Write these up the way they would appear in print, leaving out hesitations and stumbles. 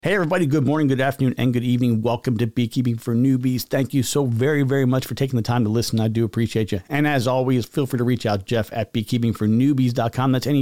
Hey everybody, good morning, good afternoon, and good evening. Welcome to Beekeeping for Newbies. Thank you so very, very much for taking the time to listen. I do appreciate you. And as always, feel free to reach out, Jeff at beekeepingfornewbies.com. That's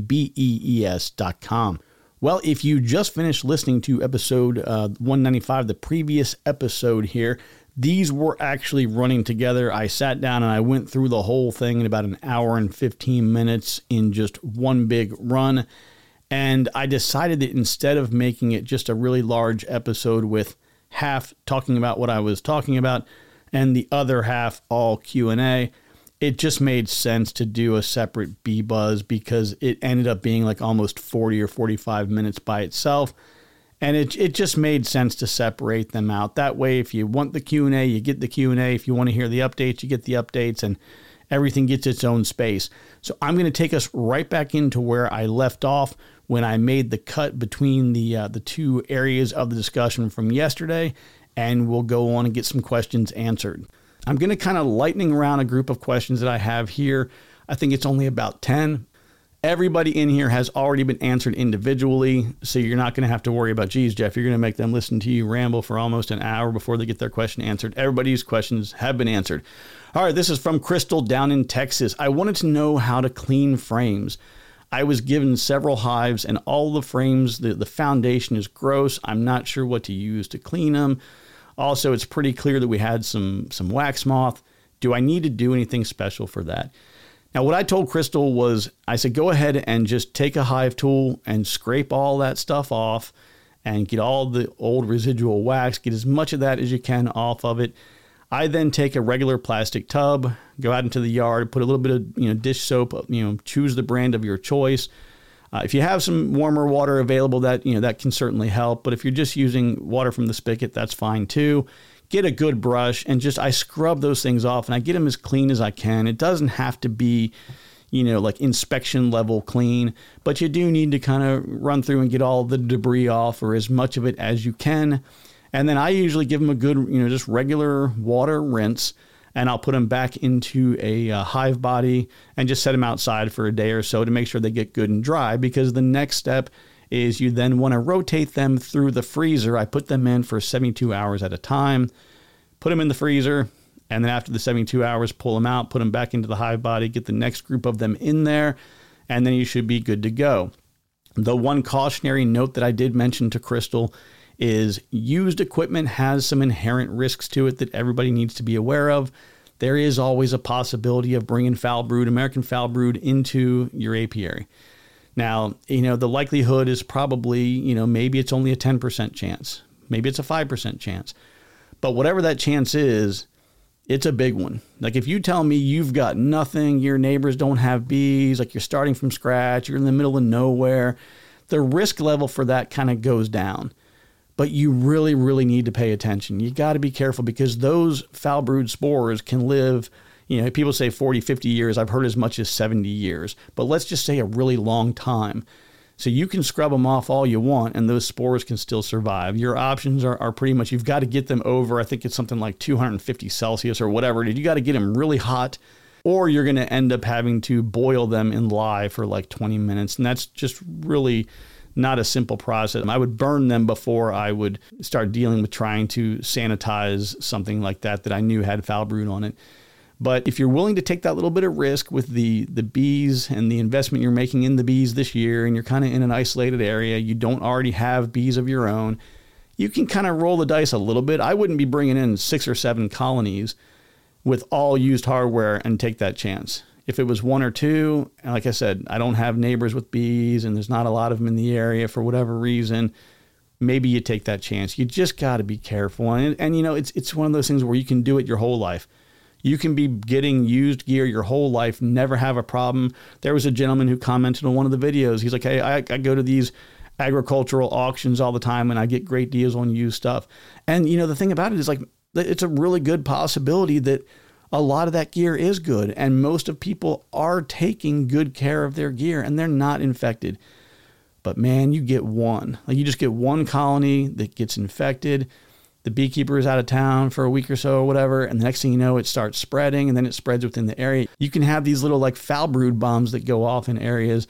NEWBEES.com. Well, if you just finished listening to episode 195, the previous episode here, these were actually running together. I sat down and I went through the whole thing in about an hour and 15 minutes in just one big run. And I decided that instead of making it just a really large episode with half talking about what I was talking about and the other half all Q&A, it just made sense to do a separate Bee Buzz because it ended up being like almost 40 or 45 minutes by itself. And it just made sense to separate them out. That way, if you want the Q&A, you get the Q&A. If you want to hear the updates, you get the updates, and everything gets its own space. So I'm going to take us right back into where I left off when I made the cut between the two areas of the discussion from yesterday, and we'll go on and get some questions answered. I'm going to kind of lightning around a group of questions that I have here. I think it's only about 10. Everybody in here has already been answered individually, so you're not going to have to worry about, geez, Jeff, you're going to make them listen to you ramble for almost an hour before they get their question answered. Everybody's questions have been answered. All right, this is from Crystal down in Texas. I wanted to know how to clean frames. I was given several hives and all the frames, the foundation is gross. I'm not sure what to use to clean them. Also, it's pretty clear that we had some wax moth. Do I need to do anything special for that? Now, what I told Crystal was, I said, go ahead and just take a hive tool and scrape all that stuff off and get all the old residual wax, get as much of that as you can off of it. I then take a regular plastic tub, go out into the yard, put a little bit of dish soap, choose the brand of your choice. If you have some warmer water available, that can certainly help. But if you're just using water from the spigot, that's fine too. Get a good brush and I scrub those things off and I get them as clean as I can. It doesn't have to be, like inspection level clean, but you do need to kind of run through and get all the debris off or as much of it as you can. And then I usually give them a good, just regular water rinse, and I'll put them back into a hive body and just set them outside for a day or so to make sure they get good and dry, because the next step is you then want to rotate them through the freezer. I put them in for 72 hours at a time, put them in the freezer, and then after the 72 hours, pull them out, put them back into the hive body, get the next group of them in there, and then you should be good to go. The one cautionary note that I did mention to Crystal is used equipment has some inherent risks to it that everybody needs to be aware of. There is always a possibility of bringing foul brood, American foul brood, into your apiary. Now, the likelihood is probably, maybe it's only a 10% chance. Maybe it's a 5% chance. But whatever that chance is, it's a big one. Like if you tell me you've got nothing, your neighbors don't have bees, like you're starting from scratch, you're in the middle of nowhere, the risk level for that kind of goes down. But you really, really need to pay attention. You got to be careful because those foul brood spores can live, people say 40, 50 years. I've heard as much as 70 years. But let's just say a really long time. So you can scrub them off all you want and those spores can still survive. Your options are pretty much, you've got to get them over, I think it's something like 250 Celsius or whatever. You got to get them really hot, or you're going to end up having to boil them in lye for like 20 minutes. And that's just really not a simple process. I would burn them before I would start dealing with trying to sanitize something like that I knew had foul brood on it. But if you're willing to take that little bit of risk with the bees and the investment you're making in the bees this year, and you're kind of in an isolated area, you don't already have bees of your own, you can kind of roll the dice a little bit. I wouldn't be bringing in 6 or 7 colonies with all used hardware and take that chance. If it was 1 or 2, and like I said, I don't have neighbors with bees and there's not a lot of them in the area for whatever reason, maybe you take that chance. You just got to be careful. And it's one of those things where you can do it your whole life. You can be getting used gear your whole life, never have a problem. There was a gentleman who commented on one of the videos. He's like, hey, I go to these agricultural auctions all the time and I get great deals on used stuff. And, the thing about it is like, it's a really good possibility that a lot of that gear is good, and most of people are taking good care of their gear and they're not infected. But man, you get one. Like you just get one colony that gets infected. The beekeeper is out of town for a week or so or whatever, and the next thing you know, it starts spreading, and then it spreads within the area. You can have these little like foul brood bombs that go off in areas,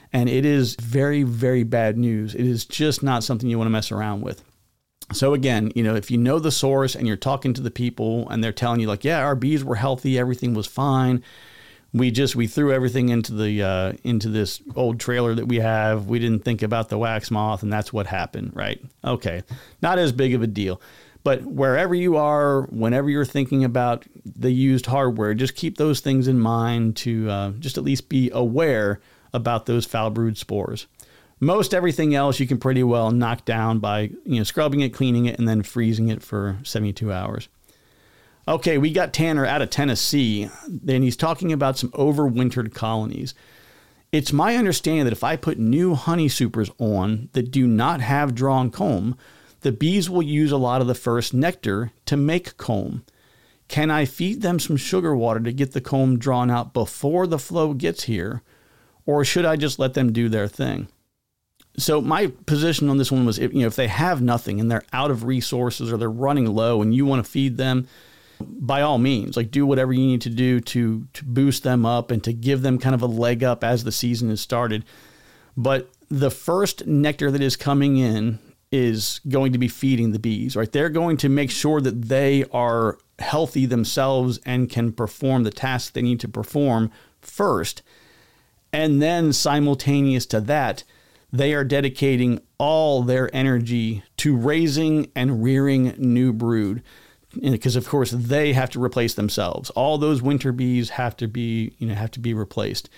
And it is very, very bad news. It is just not something you want to mess around with. So again, if you know the source and you're talking to the people and they're telling you like, yeah, our bees were healthy, everything was fine. We threw everything into this old trailer that we have. We didn't think about the wax moth, and that's what happened, right? Okay, not as big of a deal. But wherever you are, whenever you're thinking about the used hardware, just keep those things in mind to just at least be aware about those foul brood spores. Most everything else you can pretty well knock down by scrubbing it, cleaning it, and then freezing it for 72 hours. Okay, we got Tanner out of Tennessee, and he's talking about some overwintered colonies. It's my understanding that if I put new honey supers on that do not have drawn comb, the bees will use a lot of the first nectar to make comb. Can I feed them some sugar water to get the comb drawn out before the flow gets here, or should I just let them do their thing? So my position on this one was, if they have nothing and they're out of resources or they're running low and you want to feed them, by all means, do whatever you need to do to boost them up and to give them kind of a leg up as the season has started. But the first nectar that is coming in is going to be feeding the bees, right? They're going to make sure that they are healthy themselves and can perform the tasks they need to perform first. And then simultaneous to that, they are dedicating all their energy to raising and rearing new brood. Because of course they have to replace themselves. All those winter bees have to be replaced.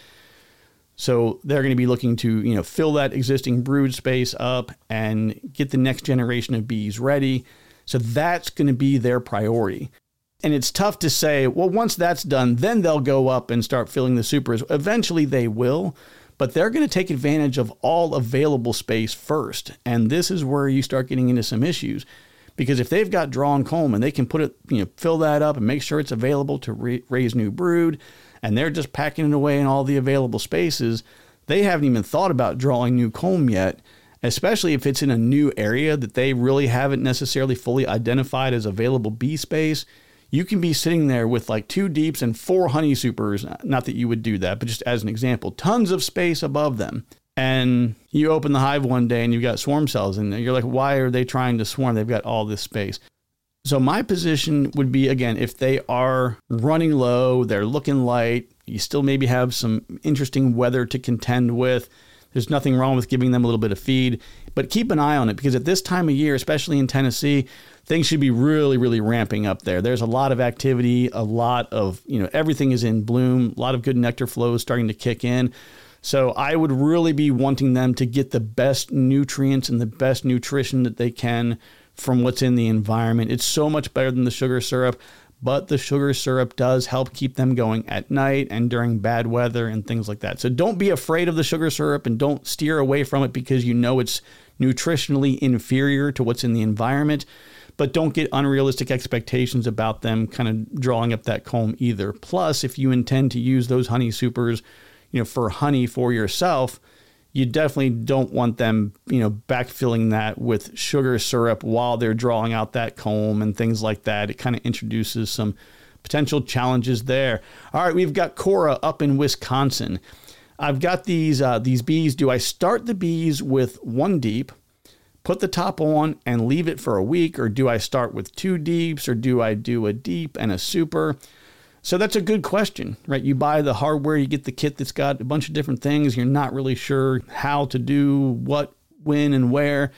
So they're going to be looking to, fill that existing brood space up and get the next generation of bees ready. So that's going to be their priority. And it's tough to say, well, once that's done, then they'll go up and start filling the supers. Eventually they will, but they're going to take advantage of all available space first. And this is where you start getting into some issues. Because if they've got drawn comb and they can put it, fill that up and make sure it's available to raise new brood, and they're just packing it away in all the available spaces, they haven't even thought about drawing new comb yet, especially if it's in a new area that they really haven't necessarily fully identified as available bee space. You can be sitting there with 2 deeps and 4 honey supers, not that you would do that, but just as an example, tons of space above them. And you open the hive one day and you've got swarm cells in there. You're like, why are they trying to swarm? They've got all this space. So my position would be, again, if they are running low, they're looking light, you still maybe have some interesting weather to contend with. There's nothing wrong with giving them a little bit of feed, but keep an eye on it because at this time of year, especially in Tennessee, things should be really, really ramping up there. There's a lot of activity, a lot of, everything is in bloom, a lot of good nectar flows starting to kick in. So I would really be wanting them to get the best nutrients and the best nutrition that they can from what's in the environment. It's so much better than the sugar syrup, but the sugar syrup does help keep them going at night and during bad weather and things like that. So don't be afraid of the sugar syrup and don't steer away from it because it's nutritionally inferior to what's in the environment. But don't get unrealistic expectations about them kind of drawing up that comb either. Plus, if you intend to use those honey supers for honey for yourself, you definitely don't want them, backfilling that with sugar syrup while they're drawing out that comb and things like that. It kind of introduces some potential challenges there. All right, we've got Cora up in Wisconsin. I've got these bees. Do I start the bees with 1 deep, put the top on and leave it for a week, or do I start with 2 deeps, or do I do a deep and a super? So that's a good question, right? You buy the hardware, you get the kit that's got a bunch of different things. You're not really sure how to do what, when, and where.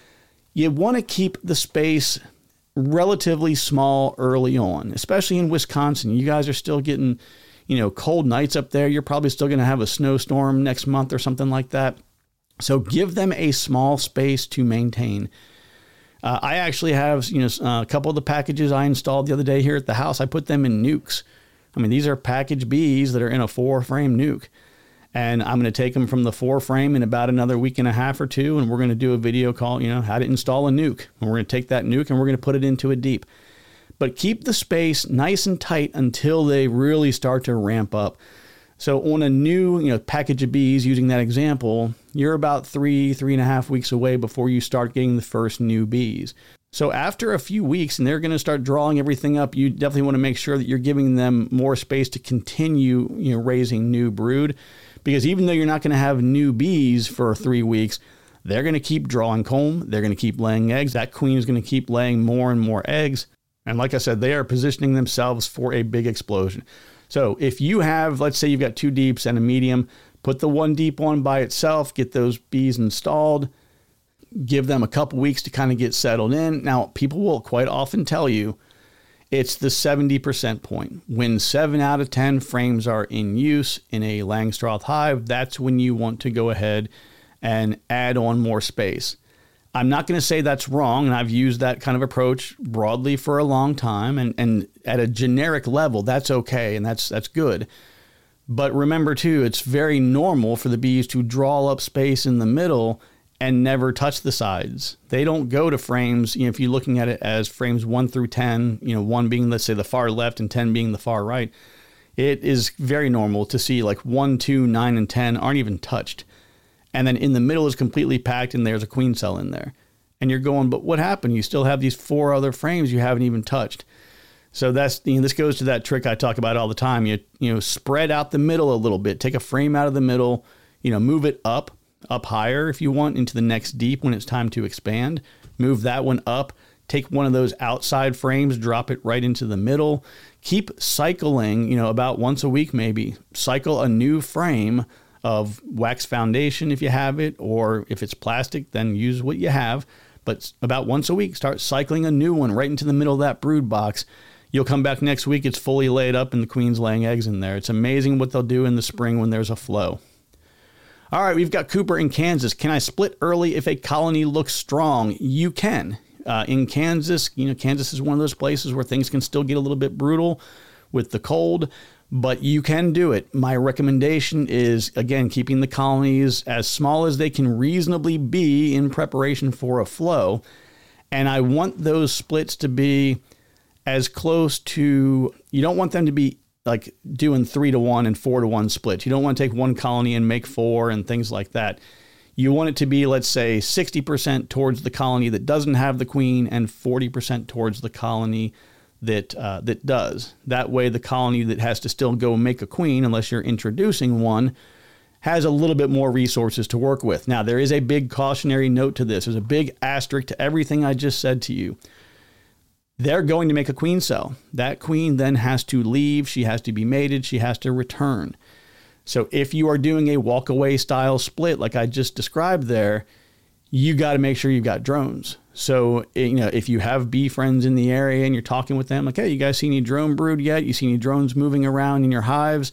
You want to keep the space relatively small early on, especially in Wisconsin. You guys are still getting, cold nights up there. You're probably still going to have a snowstorm next month or something like that. So give them a small space to maintain. I actually have, a couple of the packages I installed the other day here at the house. I put them in nukes. I mean, these are package bees that are in a 4-frame nuke. And I'm going to take them from the 4-frame in about another week and a half or 2. And we're going to do a video called, how to install a nuke. And we're going to take that nuke and we're going to put it into a deep. But keep the space nice and tight until they really start to ramp up. So on a new, package of bees, using that example, you're about 3.5 weeks away before you start getting the first new bees. So after a few weeks, and they're going to start drawing everything up, you definitely want to make sure that you're giving them more space to continue, raising new brood. Because even though you're not going to have new bees for 3 weeks, they're going to keep drawing comb. They're going to keep laying eggs. That queen is going to keep laying more and more eggs. And like I said, they are positioning themselves for a big explosion. So if you have, let's say you've got 2 deeps and a medium, put the 1 deep one by itself, get those bees installed, give them a couple weeks to kind of get settled in. Now, people will quite often tell you it's the 70% point. When 7 out of 10 frames are in use in a Langstroth hive, that's when you want to go ahead and add on more space. I'm not going to say that's wrong, and I've used that kind of approach broadly for a long time, and at a generic level, that's okay, and that's good. But remember, too, it's very normal for the bees to draw up space in the middle and never touch the sides. They don't go to frames, if you're looking at it as frames 1 through 10, 1 being, let's say, the far left and 10 being the far right, it is very normal to see like 1, 2, 9, and 10 aren't even touched. And then in the middle is completely packed and there's a queen cell in there. And you're going, but what happened? You still have these 4 other frames you haven't even touched. So that's, this goes to that trick I talk about all the time. You spread out the middle a little bit, take a frame out of the middle, move it up higher if you want into the next deep when it's time to expand. Move that one up, take one of those outside frames, drop it right into the middle. Keep cycling, about once a week maybe. Cycle a new frame of wax foundation if you have it, or if it's plastic, then use what you have. But about once a week, start cycling a new one right into the middle of that brood box. You'll come back next week, it's fully laid up and the queen's laying eggs in there. It's amazing what they'll do in the spring when there's a flow. All right, we've got Cooper in Kansas. Can I split early if a colony looks strong? You can. In Kansas, Kansas is one of those places where things can still get a little bit brutal with the cold, but you can do it. My recommendation is, again, keeping the colonies as small as they can reasonably be in preparation for a flow. And I want those splits to be as close to, you don't want them to be like doing 3-to-1 and 4-to-1 splits. You don't want to take one colony and make 4 and things like that. You want it to be, let's say, 60% towards the colony that doesn't have the queen and 40% towards the colony that does. That way, the colony that has to still go make a queen, unless you're introducing one, has a little bit more resources to work with. Now, there is a big cautionary note to this. There's a big asterisk to everything I just said to you. They're going to make a queen cell. That queen then has to leave. She has to be mated. She has to return. So if you are doing a walk-away style split like I just described there, you got to make sure you've got drones. So, if you have bee friends in the area and you're talking with them, like, hey, you guys see any drone brood yet? You see any drones moving around in your hives?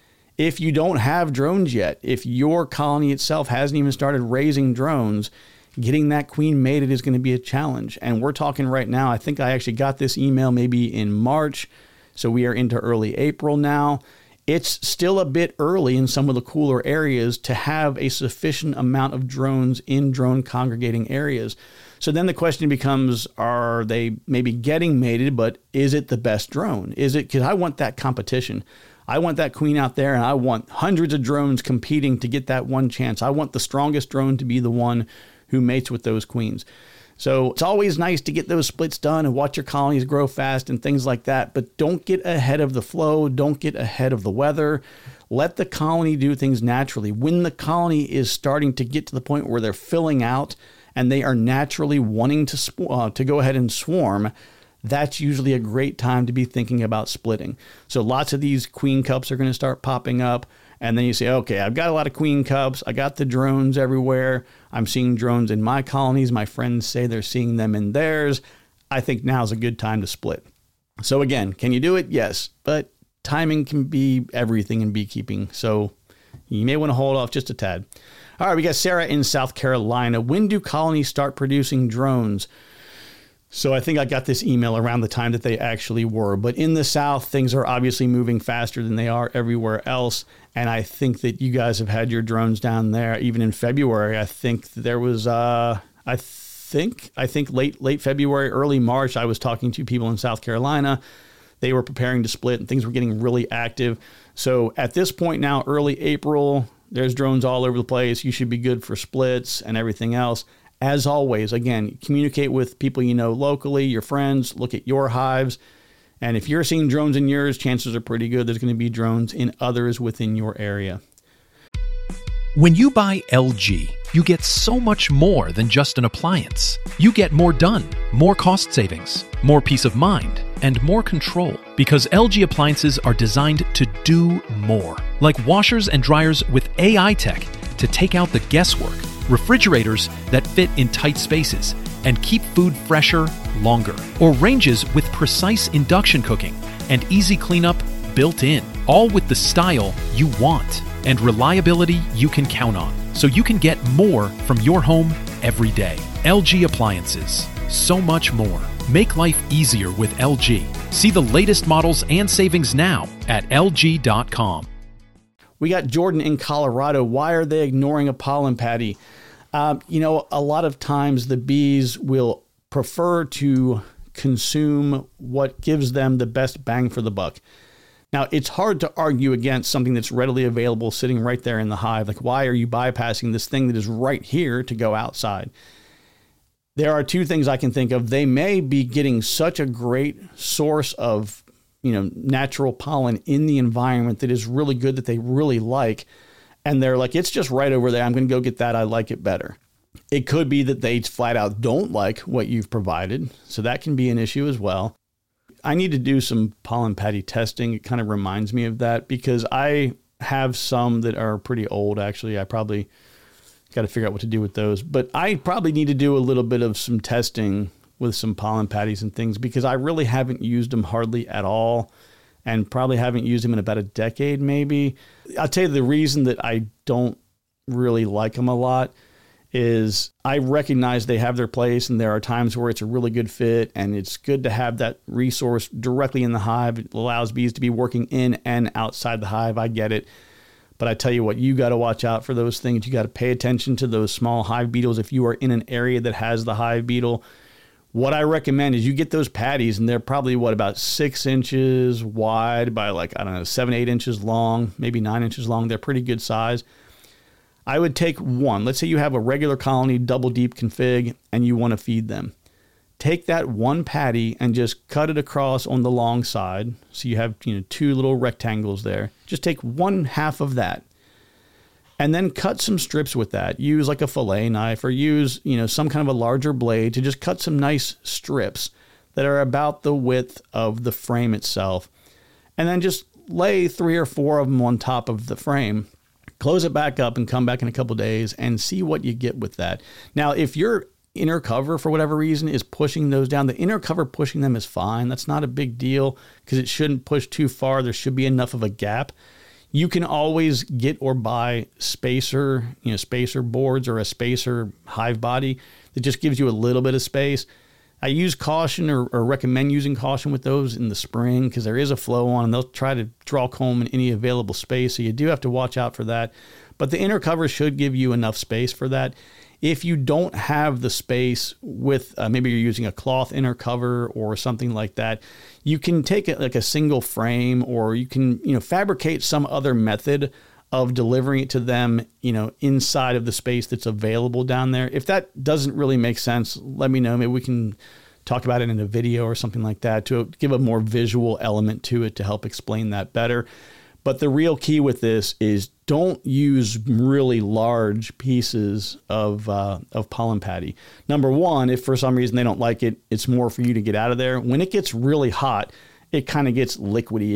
If you don't have drones yet, if your colony itself hasn't even started raising drones, getting that queen mated is going to be a challenge. And we're talking right now, I think I actually got this email maybe in March. So we are into early April now. It's still a bit early in some of the cooler areas to have a sufficient amount of drones in drone congregating areas. So then the question becomes, are they maybe getting mated, but is it the best drone? Is it, because I want that competition. I want that queen out there and I want hundreds of drones competing to get that one chance. I want the strongest drone to be the one who mates with those queens. So it's always nice to get those splits done and watch your colonies grow fast and things like that, but don't get ahead of the flow. Don't get ahead of the weather. Let the colony do things naturally. When the colony is starting to get to the point where they're filling out and they are naturally wanting to go ahead and swarm, that's usually a great time to be thinking about splitting. So lots of these queen cups are going to start popping up. And then you say, okay, I've got a lot of queen cups. I got the drones everywhere. I'm seeing drones in my colonies. My friends say they're seeing them in theirs. I think now's a good time to split. So again, can you do it? Yes, but timing can be everything in beekeeping. So you may want to hold off just a tad. All right, we got Sarah in South Carolina. When do colonies start producing drones? So I think I got this email around the time that they actually were. But in the South, things are obviously moving faster than they are everywhere else. And I think that you guys have had your drones down there even in February. I think there was, I think late February, early March, I was talking to people in South Carolina. They were preparing to split and things were getting really active. So at this point now, early April, there's drones all over the place. You should be good for splits and everything else. As always, again, communicate with people you know locally, your friends, look at your hives. And if you're seeing drones in yours, chances are pretty good there's going to be drones in others within your area. When you buy LG, you get so much more than just an appliance. You get more done, more cost savings, more peace of mind, and more control. Because LG appliances are designed to do more. Like washers and dryers with AI tech to take out the guesswork, refrigerators that fit in tight spaces and keep food fresher longer, or ranges with precise induction cooking and easy cleanup built in, all with the style you want and reliability you can count on, so you can get more from your home every day. LG Appliances. So much more. Make life easier with LG. See the latest models and savings now at LG.com. We got Jordan in Colorado. Why are they ignoring a pollen patty? A lot of times the bees will prefer to consume what gives them the best bang for the buck. Now, it's hard to argue against something that's readily available sitting right there in the hive. Like, why are you bypassing this thing that is right here to go outside? There are two things I can think of. They may be getting such a great source of, natural pollen in the environment that is really good that they really like. And they're like, it's just right over there. I'm going to go get that. I like it better. It could be that they flat out don't like what you've provided. So that can be an issue as well. I need to do some pollen patty testing. It kind of reminds me of that because I have some that are pretty old. Actually, I probably got to figure out what to do with those, but I probably need to do a little bit of some testing with some pollen patties and things because I really haven't used them hardly at all and probably haven't used them in about a decade, maybe. I'll tell you the reason that I don't really like them a lot is I recognize they have their place and there are times where it's a really good fit and it's good to have that resource directly in the hive. It allows bees to be working in and outside the hive. I get it. But I tell you what, you got to watch out for those things. You got to pay attention to those small hive beetles. If you are in an area that has the hive beetle, what I recommend is you get those patties and they're probably about 6 inches wide by 7, 8 inches long, maybe 9 inches long. They're pretty good size. I would take one. Let's say you have a regular colony, double deep config, and you want to feed them. Take that one patty and just cut it across on the long side. So you have, 2 little rectangles there. Just take 1/2 of that. And then cut some strips with that. Use like a fillet knife or use, some kind of a larger blade to just cut some nice strips that are about the width of the frame itself. And then just lay 3 or 4 of them on top of the frame. Close it back up and come back in a couple days and see what you get with that. Now, if your inner cover, for whatever reason, is pushing those down, the inner cover pushing them is fine. That's not a big deal because it shouldn't push too far. There should be enough of a gap. You can always get or buy spacer boards or a spacer hive body that just gives you a little bit of space. I use caution or recommend using caution with those in the spring because there is a flow on and they'll try to draw comb in any available space. So you do have to watch out for that. But the inner cover should give you enough space for that. If you don't have the space with, maybe you're using a cloth inner cover or something like that, you can take it like a single frame or you can, fabricate some other method of delivering it to them, inside of the space that's available down there. If that doesn't really make sense, let me know. Maybe we can talk about it in a video or something like that to give a more visual element to it to help explain that better. But the real key with this is don't use really large pieces of pollen patty. Number one, if for some reason they don't like it, it's more for you to get out of there. When it gets really hot, it kind of gets liquidy.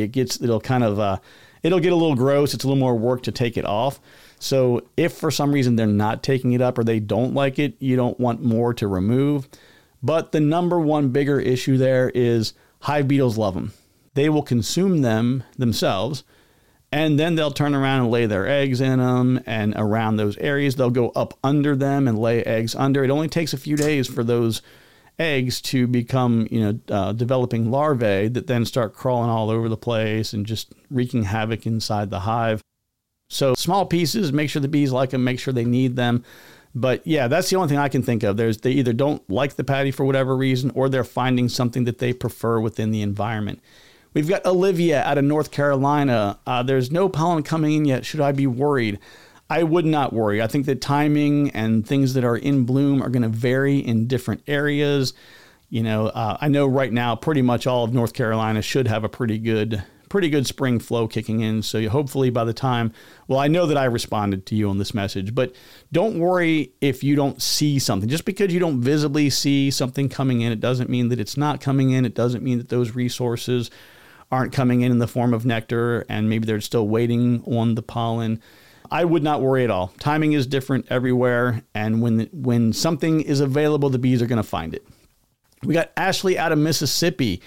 It'll get a little gross. It's a little more work to take it off. So if for some reason they're not taking it up or they don't like it, you don't want more to remove. But the number one bigger issue there is hive beetles love them. They will consume them themselves, and then they'll turn around and lay their eggs in them, and around those areas, they'll go up under them and lay eggs under. It only takes a few days for those eggs to become, developing larvae that then start crawling all over the place and just wreaking havoc inside the hive. So small pieces, make sure the bees like them, make sure they need them. But yeah, that's the only thing I can think of. They either don't like the patty for whatever reason, or they're finding something that they prefer within the environment. We've got Olivia out of North Carolina. There's no pollen coming in yet. Should I be worried? I would not worry. I think that timing and things that are in bloom are going to vary in different areas. I know right now pretty much all of North Carolina should have a pretty good pretty good spring flow kicking in. So hopefully by the time, well, I know that I responded to you on this message, but don't worry if you don't see something. Just because you don't visibly see something coming in, it doesn't mean that it's not coming in. It doesn't mean that those resources aren't coming in the form of nectar and maybe they're still waiting on the pollen. I would not worry at all. Timing is different everywhere. And when something is available, the bees are going to find it. We got Ashley out of Mississippi.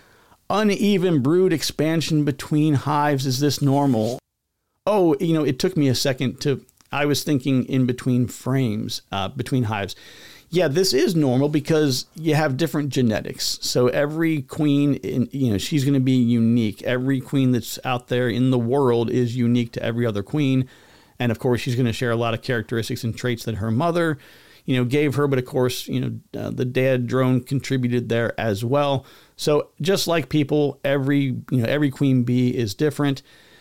Uneven brood expansion between hives. Is this normal? Oh, it took me a second I was thinking in between frames, between hives. Yeah, this is normal because you have different genetics. So every queen, she's going to be unique. Every queen that's out there in the world is unique to every other queen. And of course, she's going to share a lot of characteristics and traits that her mother, gave her. But of course, the dad drone contributed there as well. So just like people, every queen bee is different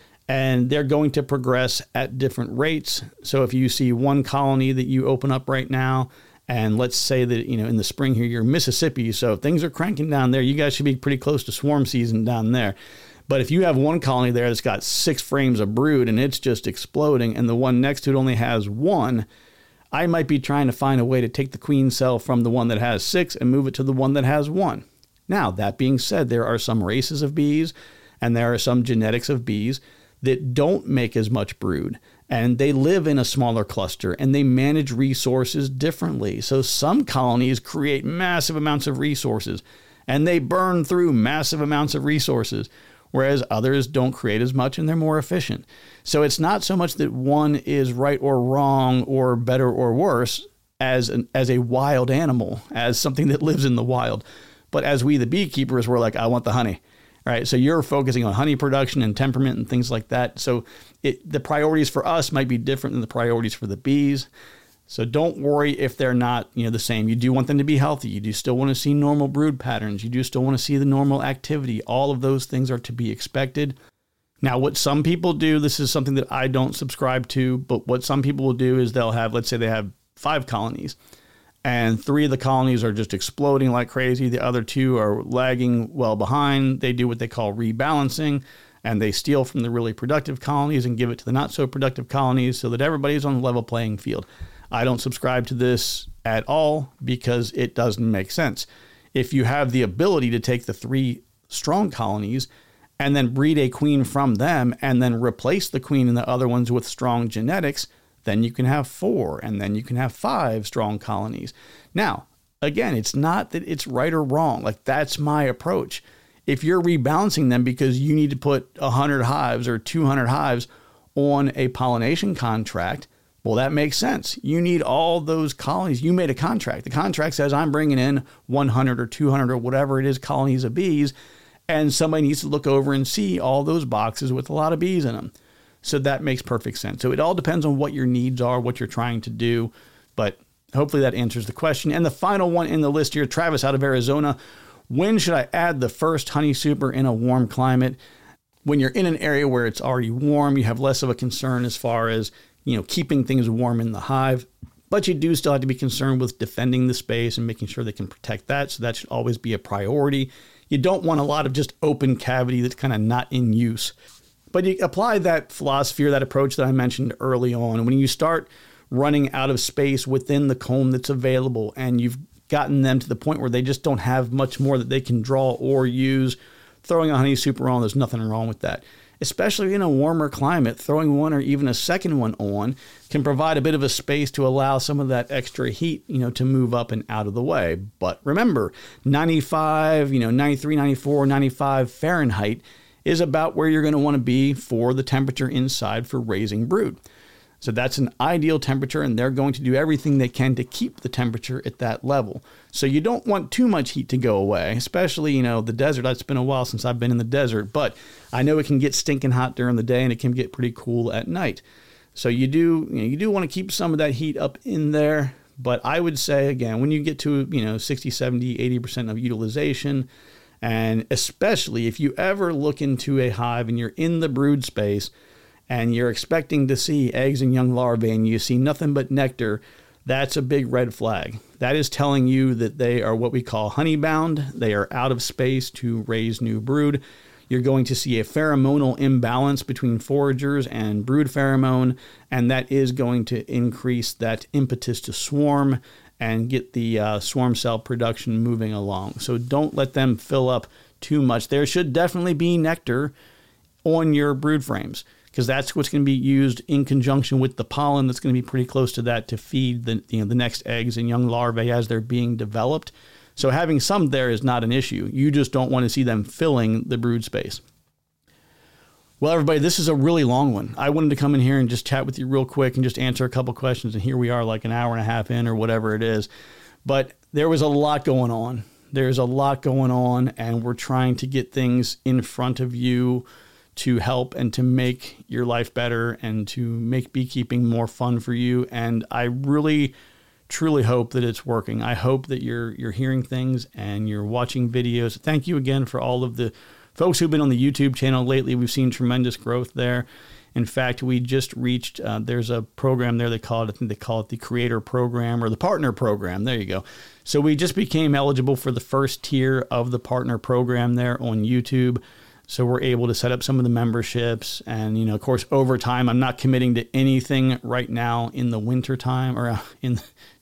and they're going to progress at different rates. So if you see one colony that you open up right now, and let's say that, in the spring here, you're in Mississippi, so things are cranking down there. You guys should be pretty close to swarm season down there. But if you have one colony there that's got 6 frames of brood and it's just exploding and the one next to it only has 1, I might be trying to find a way to take the queen cell from the one that has 6 and move it to the one that has 1. Now, that being said, there are some races of bees and there are some genetics of bees that don't make as much brood. And they live in a smaller cluster and they manage resources differently. So some colonies create massive amounts of resources and they burn through massive amounts of resources, whereas others don't create as much and they're more efficient. So it's not so much that one is right or wrong or better or worse as a wild animal, as something that lives in the wild. But as we, the beekeepers, we're like, I want the honey. Right, so you're focusing on honey production and temperament and things like that. So the priorities for us might be different than the priorities for the bees. So don't worry if they're not the same. You do want them to be healthy. You do still want to see normal brood patterns. You do still want to see the normal activity. All of those things are to be expected. Now, what some people do, this is something that I don't subscribe to, but what some people will do is they'll have, let's say they have 5 colonies. And 3 of the colonies are just exploding like crazy. The other 2 are lagging well behind. They do what they call rebalancing, and they steal from the really productive colonies and give it to the not so productive colonies so that everybody's on the level playing field. I don't subscribe to this at all because it doesn't make sense. If you have the ability to take the 3 strong colonies and then breed a queen from them and then replace the queen in the other ones with strong genetics, then you can have 4, and then you can have 5 strong colonies. Now, again, it's not that it's right or wrong. Like, that's my approach. If you're rebalancing them because you need to put 100 hives or 200 hives on a pollination contract, well, that makes sense. You need all those colonies. You made a contract. The contract says I'm bringing in 100 or 200 or whatever it is colonies of bees, and somebody needs to look over and see all those boxes with a lot of bees in them. So that makes perfect sense. So it all depends on what your needs are, what you're trying to do. But hopefully that answers the question. And the final one in the list here, Travis out of Arizona. When should I add the first honey super in a warm climate? When you're in an area where it's already warm, you have less of a concern as far as, keeping things warm in the hive. But you do still have to be concerned with defending the space and making sure they can protect that. So that should always be a priority. You don't want a lot of just open cavity that's kind of not in use. But you apply that philosophy or that approach that I mentioned early on. When you start running out of space within the comb that's available and you've gotten them to the point where they just don't have much more that they can draw or use, throwing a honey super on, there's nothing wrong with that. Especially in a warmer climate, throwing one or even a second one on can provide a bit of a space to allow some of that extra heat, to move up and out of the way. But remember, 95, 93, 94, 95 Fahrenheit is about where you're going to want to be for the temperature inside for raising brood. So that's an ideal temperature, and they're going to do everything they can to keep the temperature at that level. So you don't want too much heat to go away, especially, the desert. It's been a while since I've been in the desert, but I know it can get stinking hot during the day and it can get pretty cool at night. So you do want to keep some of that heat up in there. But I would say, again, when you get to, 60, 70, 80% of utilization, and especially if you ever look into a hive and you're in the brood space and you're expecting to see eggs and young larvae and you see nothing but nectar, that's a big red flag. That is telling you that they are what we call honey bound. They are out of space to raise new brood. you're going to see a pheromonal imbalance between foragers and brood pheromone, and that is going to increase that impetus to swarm and get the swarm cell production moving along. So don't let them fill up too much. There should definitely be nectar on your brood frames, because that's what's going to be used in conjunction with the pollen that's going to be pretty close to that to feed the next eggs and young larvae as they're being developed. So having some there is not an issue. You just don't want to see them filling the brood space. Well, everybody, this is a really long one. I wanted to come in here and just chat with you real quick and just answer a couple questions. And here we are like an hour and a half in or whatever it is. But there was a lot going on. There's a lot going on, and we're trying to get things in front of you to help and to make your life better and to make beekeeping more fun for you. And I really, truly hope that it's working. I hope that you're hearing things and you're watching videos. Thank you again for all of the folks who've been on the YouTube channel lately. We've seen tremendous growth there. In fact, we just reached, there's a program there, I think they call it the Creator Program or the Partner Program. There you go. So we just became eligible for the first tier of the Partner Program there on YouTube. So we're able to set up some of the memberships. And, of course, over time, I'm not committing to anything right now in the winter time or in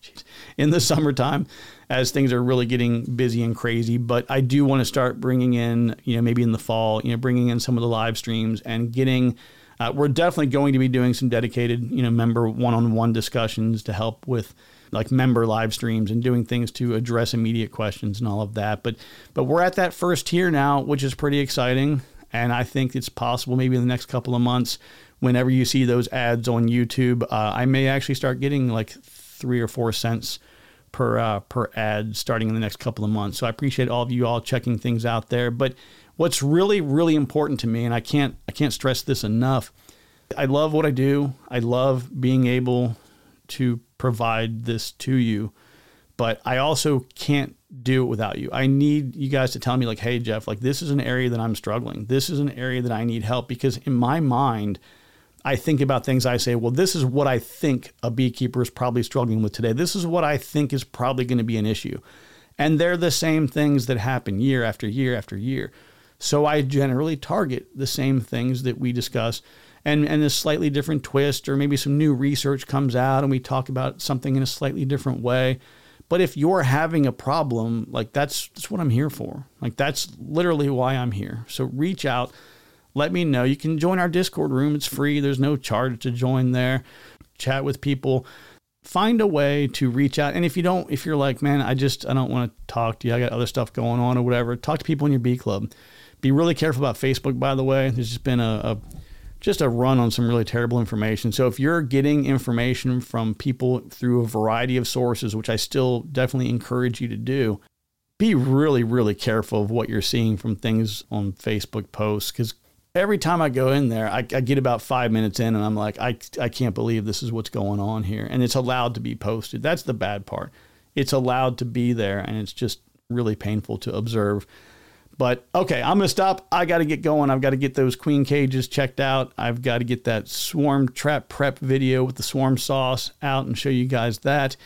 the summertime, as things are really getting busy and crazy. But I do want to start bringing in, maybe in the fall, bringing in some of the live streams and getting, we're definitely going to be doing some dedicated, member one-on-one discussions to help with like member live streams and doing things to address immediate questions and all of that. But we're at that first tier now, which is pretty exciting. And I think it's possible maybe in the next couple of months, whenever you see those ads on YouTube, I may actually start getting like 3 or 4 cents per ad starting in the next couple of months. So I appreciate all of you all checking things out there. But what's really, really important to me, and I can't stress this enough, I love what I do. I love being able to provide this to you, but I also can't do it without you. I need you guys to tell me like, hey, Jeff, like this is an area that I'm struggling. This is an area that I need help, because in my mind, I think about things. I say, well, this is what I think a beekeeper is probably struggling with today. This is what I think is probably going to be an issue. And they're the same things that happen year after year after year. So I generally target the same things that we discuss, and a slightly different twist, or maybe some new research comes out and we talk about something in a slightly different way. But if you're having a problem, like that's what I'm here for. Like that's literally why I'm here. So reach out, let me know. You can join our Discord room. It's free. There's no charge to join there. Chat with people. Find a way to reach out. And if you're like, man, I don't want to talk to you, I got other stuff going on or whatever, talk to people in your bee club. Be really careful about Facebook, by the way. There's just been a run on some really terrible information. So if you're getting information from people through a variety of sources, which I still definitely encourage you to do, be really, really careful of what you're seeing from things on Facebook posts. Because every time I go in there, I get about 5 minutes in and I'm like, I can't believe this is what's going on here. And it's allowed to be posted. That's the bad part. It's allowed to be there, and it's just really painful to observe. But okay, I'm going to stop. I got to get going. I've got to get those queen cages checked out. I've got to get that swarm trap prep video with the swarm sauce out and show you guys that.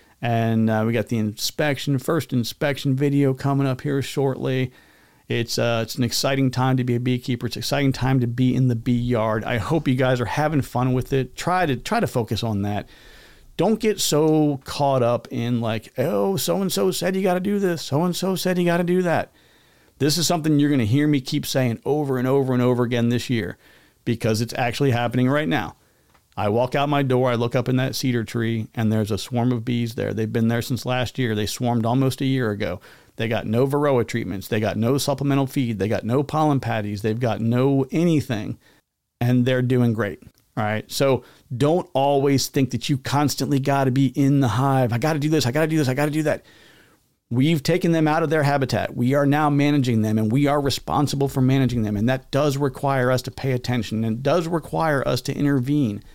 And we got the first inspection video coming up here shortly. It's an exciting time to be a beekeeper. It's an exciting time to be in the bee yard. I hope you guys are having fun with it. Try to focus on that. Don't get so caught up in like, oh, so-and-so said you got to do this. So-and-so said you got to do that. This is something you're going to hear me keep saying over and over and over again this year, because it's actually happening right now. I walk out my door, I look up in that cedar tree, and there's a swarm of bees there. They've been there since last year. They swarmed almost a year ago. They got no Varroa treatments. They got no supplemental feed. They got no pollen patties. They've got no anything, and they're doing great. All right. So don't always think that you constantly got to be in the hive. I got to do this. I got to do this. I got to do that. We've taken them out of their habitat. We are now managing them, and we are responsible for managing them. And that does require us to pay attention, and does require us to intervene.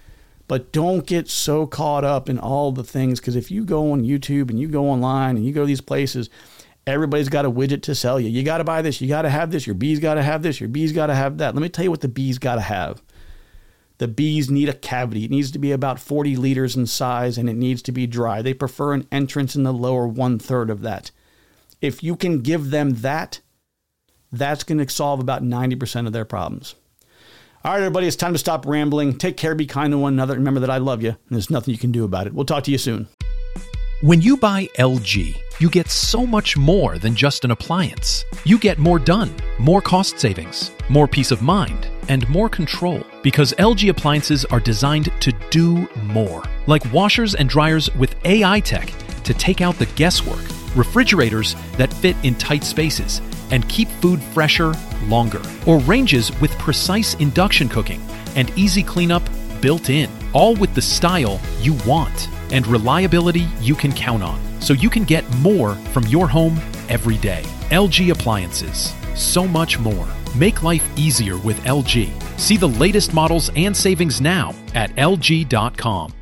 But don't get so caught up in all the things, because if you go on YouTube and you go online and you go to these places, everybody's got a widget to sell you. You got to buy this. You got to have this. Your bees got to have this. Your bees got to have that. Let me tell you what the bees got to have. The bees need a cavity. It needs to be about 40 liters in size, and it needs to be dry. They prefer an entrance in the lower 1/3 of that. If you can give them that, That's going to solve about 90% of their problems. All right, everybody, it's time to stop rambling. Take care, be kind to one another. Remember that I love you, and there's nothing you can do about it. We'll talk to you soon. When you buy LG, you get so much more than just an appliance. You get more done, more cost savings, more peace of mind, and more control. Because LG appliances are designed to do more. Like washers and dryers with AI tech to take out the guesswork, refrigerators that fit in tight spaces and keep food fresher longer, or ranges with precise induction cooking and easy cleanup built in, all with the style you want and reliability you can count on, so you can get more from your home every day. LG Appliances. So much more. Make life easier with LG. See the latest models and savings now at LG.com.